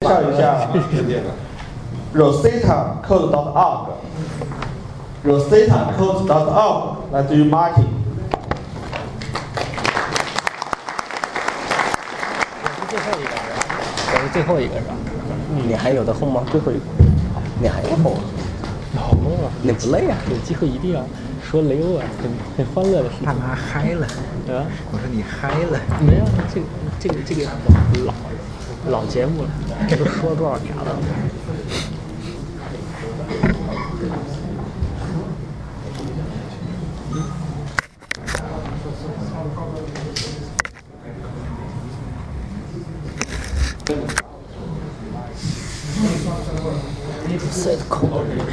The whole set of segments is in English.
介绍一下 Rosetta Code.org。Rosetta Code.org 来自于 Martin。 我是最后一个是吧？你还有的后吗？最后一个，你还有后？有啊，你不累啊？有机会一定要说雷欧啊，很欢乐的事情。 大妈嗨了啊！ 我说你嗨了。 没有，这个老节目了，这都说了多少年了？Set code. We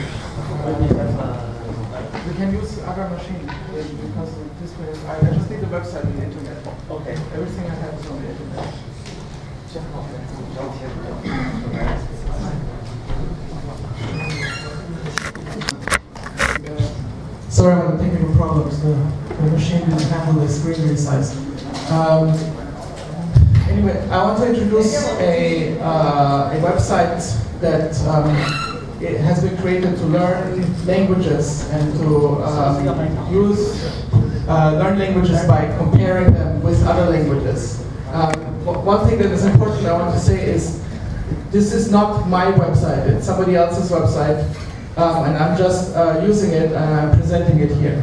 can use other machine because this way I just need the website and the internet. Okay. Everything I have is on the internet. Sorry about the technical problems. The machine didn't handle the screen resize. Anyway, I want to introduce a website that it has been created to learn languages and to learn languages by comparing them with other languages. One thing that is important I want to say is this is not my website, it's somebody else's website, and I'm just using it and I'm presenting it here.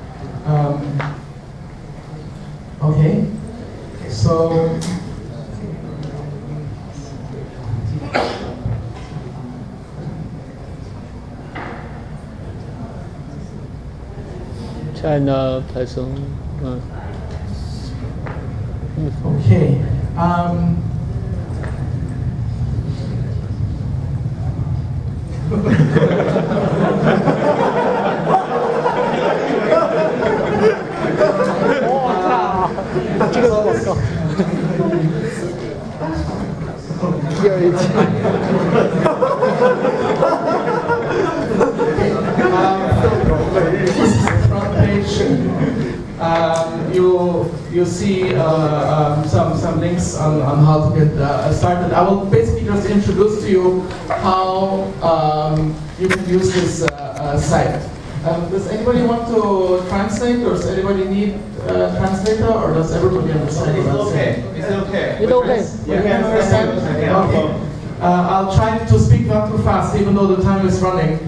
Okay, so China Python. Okay. You see some links on how to get started. I will basically just introduce to you how you can use this site. Does anybody want to translate, or does anybody need a translator, or does everybody understand? It's okay. It's okay. It's okay. You can understand? Okay. I'll try to speak not too fast, even though the time is running.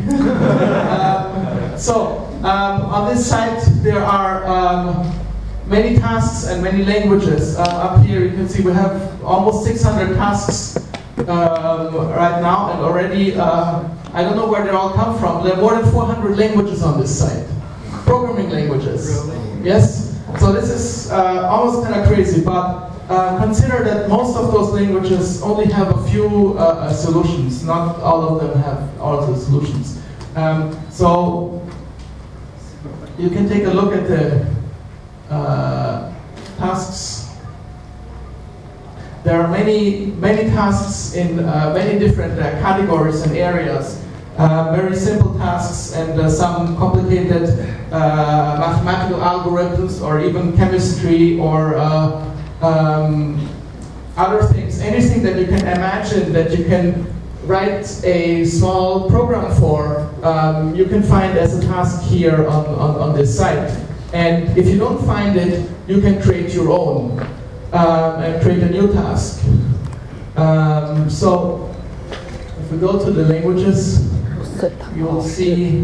On this site, there are many tasks and many languages. Up here, you can see we have almost 600 tasks right now, and already, I don't know where they all come from. There are more than 400 languages on this site. Programming languages. Really? Yes? So this is almost kind of crazy, but consider that most of those languages only have a few solutions. Not all of them have all of the solutions. So you can take a look at the tasks. There are many tasks in many different categories and areas. Very simple tasks and some complicated mathematical algorithms, or even chemistry, or other things. Anything that you can imagine that you can write a small program for, you can find as a task here on this site. And if you don't find it, you can create your own and create a new task. So if we go to the languages, you will see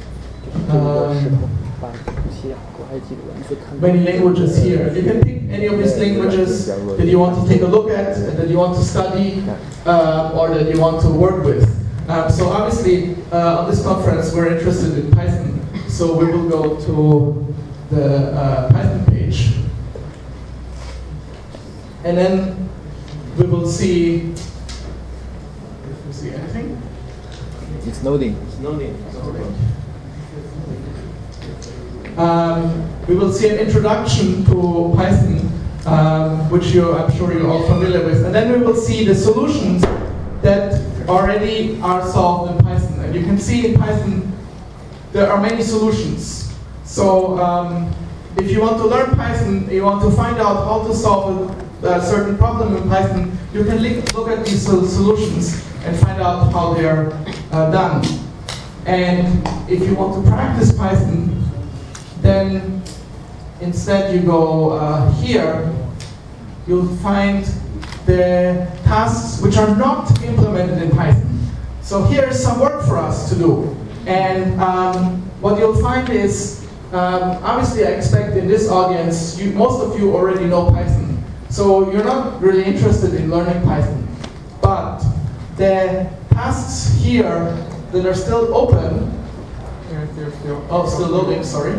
many languages here. You can pick any of these languages that you want to take a look at, that you want to study, or that you want to work with. So obviously, on this conference, we're interested in Python. So we will go to the Python page. And then we will see, if we see anything. It's loading. We will see an introduction to Python, which I'm sure you're all familiar with. And then we will see the solutions that already are solved in Python. And you can see in Python, there are many solutions. So if you want to learn Python, you want to find out how to solve a certain problem in Python, you can look at these solutions and find out how they're done. And if you want to practice Python, then instead you go here, you'll find the tasks which are not implemented in Python. So here's some work for us to do. And what you'll find is, obviously I expect in this audience, most of you already know Python. So you're not really interested in learning Python. But the tasks here that are still open, still loading, sorry.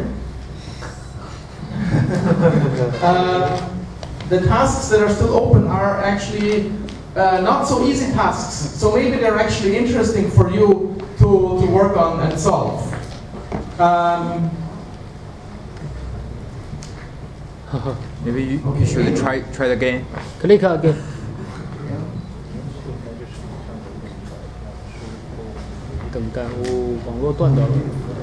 The tasks that are still open are actually not so easy tasks. So maybe they're actually interesting for you to work on and solve. Maybe you should try it again. Click again.等待，网络断掉了。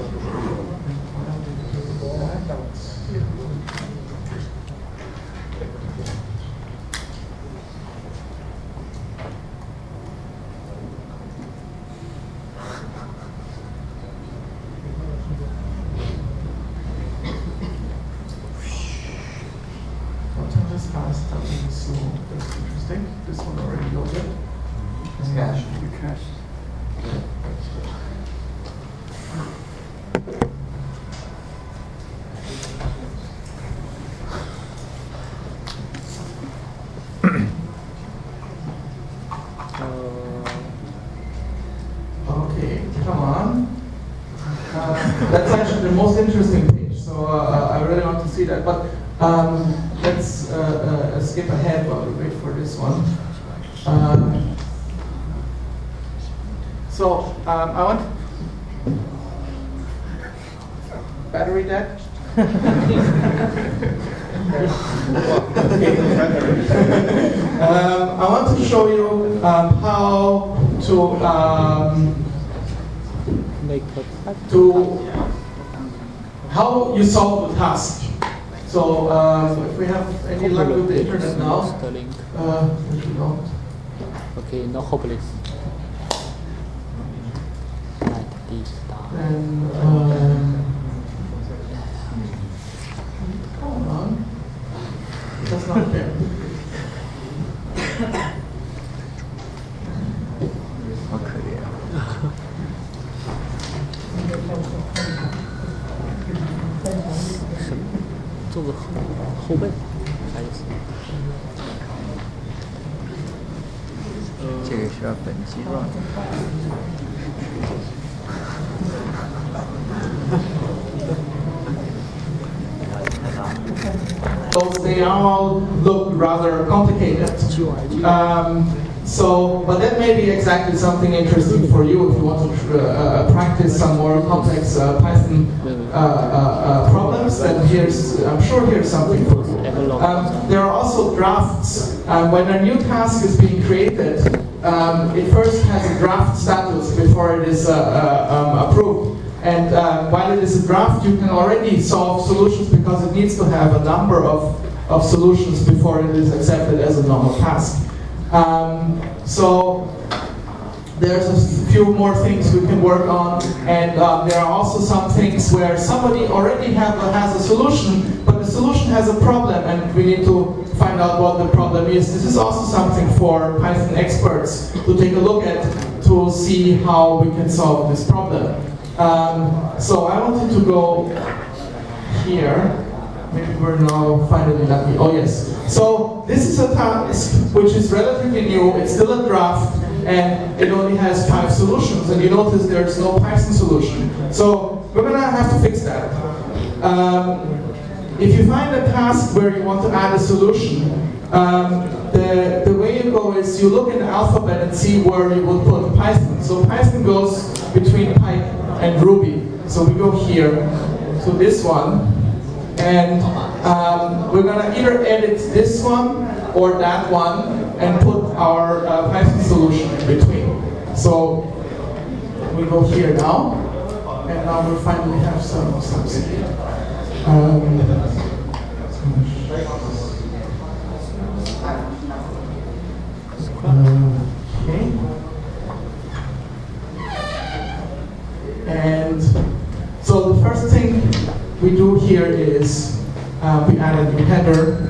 This one already loaded. It's cache. Okay, come on. That's actually the most interesting page, so I really want to see that. But let's skip ahead while we wait for this one. I want battery dead. I want to show you how how you solve the task. So if we have any luck with the internet now, which we don't. Okay, no hopeless. And come on, that's not fair. 好可怜啊！ 做个后背，啥意思？ 这个需要本机 run。 They all look rather complicated. But that may be exactly something interesting for you if you want to practice some more complex Python problems. Then I'm sure here's something for you. There are also drafts. When a new task is being created, it first has a draft status before it is approved. And while it is a draft, you can already solve solutions because it needs to have a number of solutions before it is accepted as a normal task. So there's a few more things we can work on, and there are also some things where somebody already has a solution, but the solution has a problem, and we need to find out what the problem is. This is also something for Python experts to take a look at to see how we can solve this problem. So I wanted to go here. Maybe we're now finally lucky. Oh yes. So this is a task which is relatively new. It's still a draft, and it only has 5 solutions. And you notice there's no Python solution. So we're gonna have to fix that. If you find a task where you want to add a solution, the way you go is you look in the alphabet and see where you will put Python. So Python goes between Python and Ruby. So we go here to this one, and we're gonna either edit this one or that one and put our Python solution in between. So we go here now, and now we finally have some speed. Okay. And so the first thing we do here is we add a new header.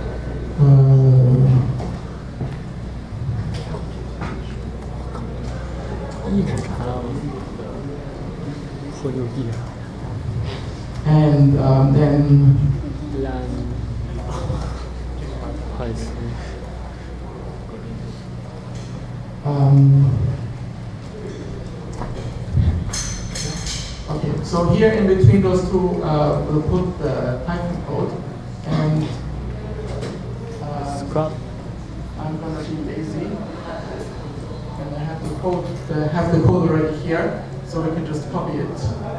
一直查到或右翼 And then land 不好意思 okay, so here in between those two, we'll put the Python code, and scrub I'm gonna be lazy, and I have the code, already here, so we can just copy it.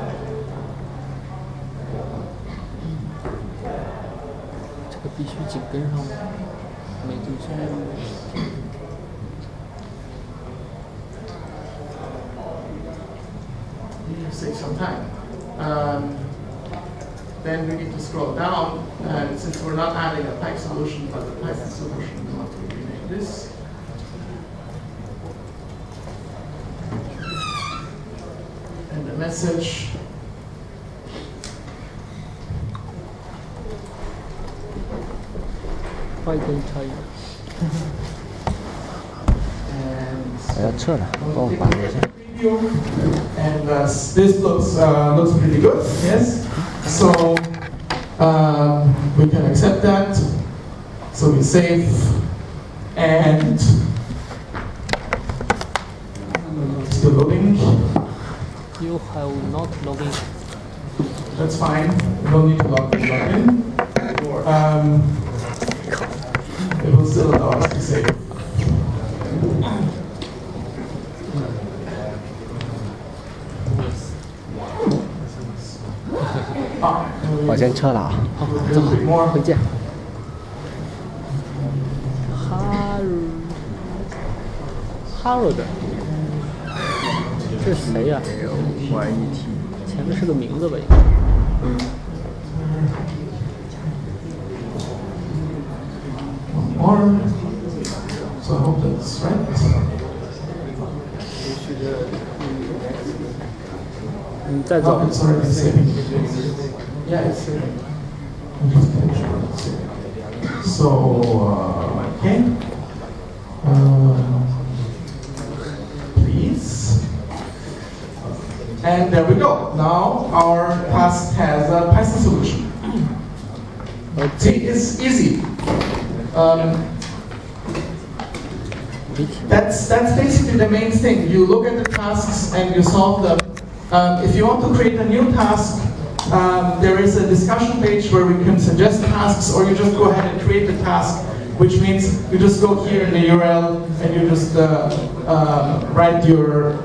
Save some time. Then we need to scroll down, and since we're not adding a pipe solution, but the Python solution, we want to rename this. And the message. Python type. And this looks pretty good. Yes. So we can accept that. So we save, and still loading. You have not logging. That's fine. We don't need to log in. It will still allow us to save. Ah, 我先撤了啊。好，正好，回见。Harold，这是谁呀 ？YET， 前面是个名字吧？应该。 Or, so I hope that's right. 你再走。 Oh, it's already saving. Yeah, it's saving. So, okay. Please. And there we go. Now our task has a Python solution. See, it's easy. That's basically the main thing. You look at the tasks and you solve them. If you want to create a new task, there is a discussion page where we can suggest tasks, or you just go ahead and create the task, which means you just go here in the URL and you just write your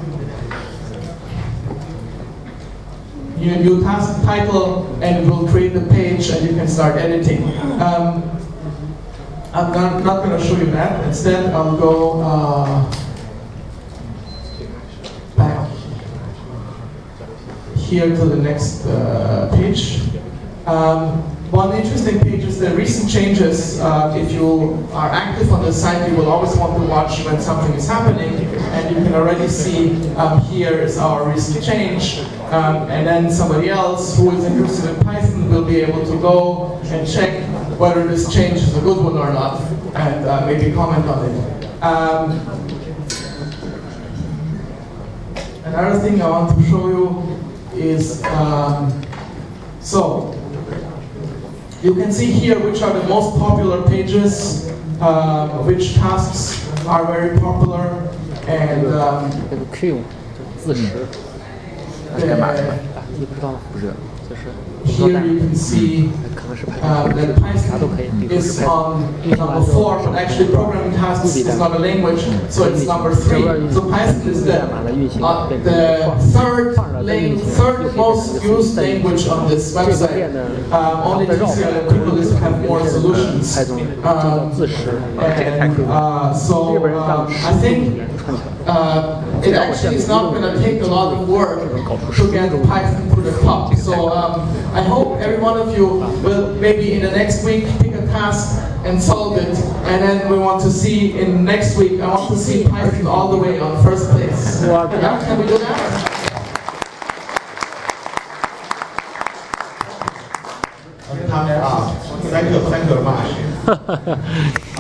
task title, and it will create the page and you can start editing. I'm not going to show you that. Instead, I'll go back here to the next page. One interesting page is the recent changes. If you are active on the site, you will always want to watch when something is happening, and you can already see here is our recent change. And then somebody else who is interested in Python will be able to go and check whether this change is a good one or not, and maybe comment on it. Another thing I want to show you is, so you can see here which are the most popular pages, which tasks are very popular, and here you can see that Python is on number 4, but actually programming tasks is not a language, so it's number 3. So Python is the third most used language on this website. Only TCL and Kubernetes have more solutions. So I think it actually is not going to take a lot of work to get Python to the top. So I hope every one of you will maybe in the next week pick a task and solve it. And then we want to see in next week, I want to see Python all the way on first place. Yeah, can we do that? Thank you very much.